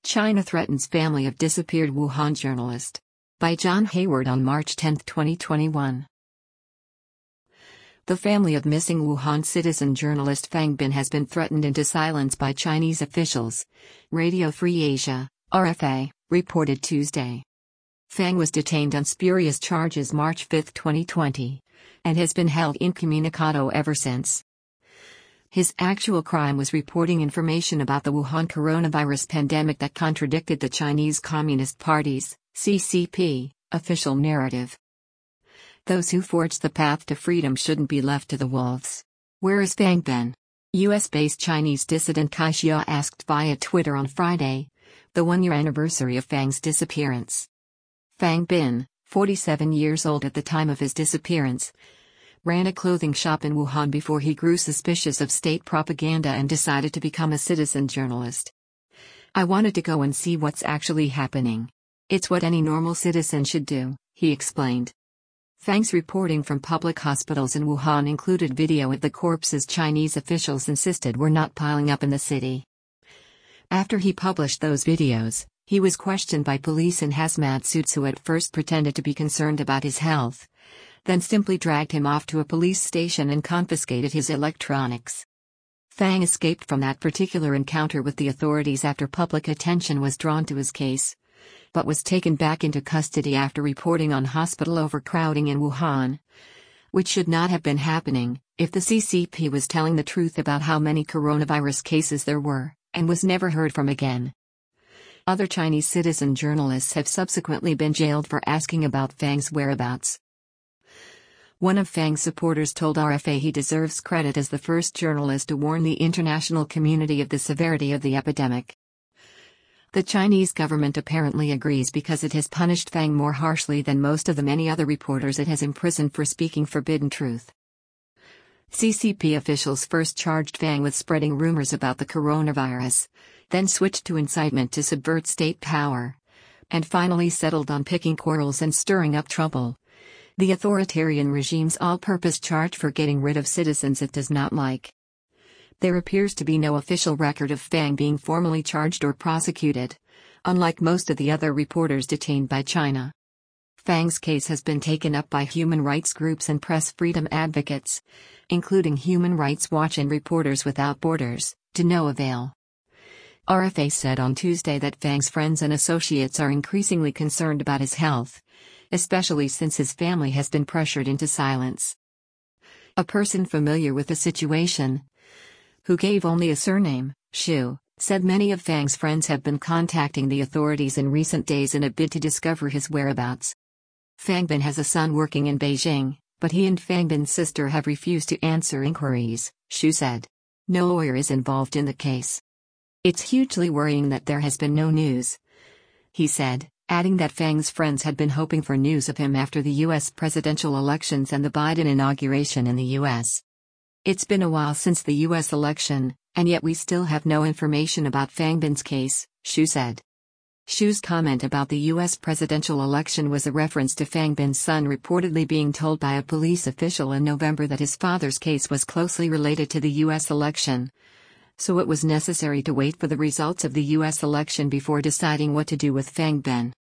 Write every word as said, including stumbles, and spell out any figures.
China threatens family of disappeared Wuhan journalist. By John Hayward on March tenth, twenty twenty-one. The family of missing Wuhan citizen journalist Fang Bin has been threatened into silence by Chinese officials. Radio Free Asia, R F A, reported Tuesday. Fang was detained on spurious charges March fifth, twenty twenty, and has been held incommunicado ever since. His actual crime was reporting information about the Wuhan coronavirus pandemic that contradicted the Chinese Communist Party's, C C P, official narrative. Those who forged the path to freedom shouldn't be left to the wolves. Where is Fang Bin? U S-based Chinese dissident Kai Xia asked via Twitter on Friday, the one-year anniversary of Fang's disappearance. Fang Bin, forty-seven years old at the time of his disappearance, ran a clothing shop in Wuhan before he grew suspicious of state propaganda and decided to become a citizen journalist. "I wanted to go and see what's actually happening. It's what any normal citizen should do," he explained. Fang's reporting from public hospitals in Wuhan included video of the corpses Chinese officials insisted were not piling up in the city. After he published those videos, he was questioned by police in hazmat suits who at first pretended to be concerned about his health, then simply dragged him off to a police station and confiscated his electronics. Fang escaped from that particular encounter with the authorities after public attention was drawn to his case, but was taken back into custody after reporting on hospital overcrowding in Wuhan, which should not have been happening if the C C P was telling the truth about how many coronavirus cases there were, and was never heard from again. Other Chinese citizen journalists have subsequently been jailed for asking about Fang's whereabouts. One of Fang's supporters told R F A he deserves credit as the first journalist to warn the international community of the severity of the epidemic. The Chinese government apparently agrees because it has punished Fang more harshly than most of the many other reporters it has imprisoned for speaking forbidden truth. C C P officials first charged Fang with spreading rumors about the coronavirus, then switched to incitement to subvert state power, and finally settled on picking quarrels and stirring up trouble. The authoritarian regime's all-purpose charge for getting rid of citizens it does not like. There appears to be no official record of Fang being formally charged or prosecuted, unlike most of the other reporters detained by China. Fang's case has been taken up by human rights groups and press freedom advocates, including Human Rights Watch and Reporters Without Borders, to no avail. R F A said on Tuesday that Fang's friends and associates are increasingly concerned about his health, especially since his family has been pressured into silence. A person familiar with the situation, who gave only a surname, Xu, said many of Fang's friends have been contacting the authorities in recent days in a bid to discover his whereabouts. Fang Bin has a son working in Beijing, but he and Fang Bin's sister have refused to answer inquiries, Xu said. No lawyer is involved in the case. "It's hugely worrying that there has been no news," he said, adding that Fang's friends had been hoping for news of him after the U S presidential elections and the Biden inauguration in the U S. "It's been a while since the U S election, and yet we still have no information about Fang Bin's case," Xu said. Xu's comment about the U S presidential election was a reference to Fang Bin's son reportedly being told by a police official in November that his father's case was closely related to the U S election, so it was necessary to wait for the results of the U S election before deciding what to do with Fang Bin.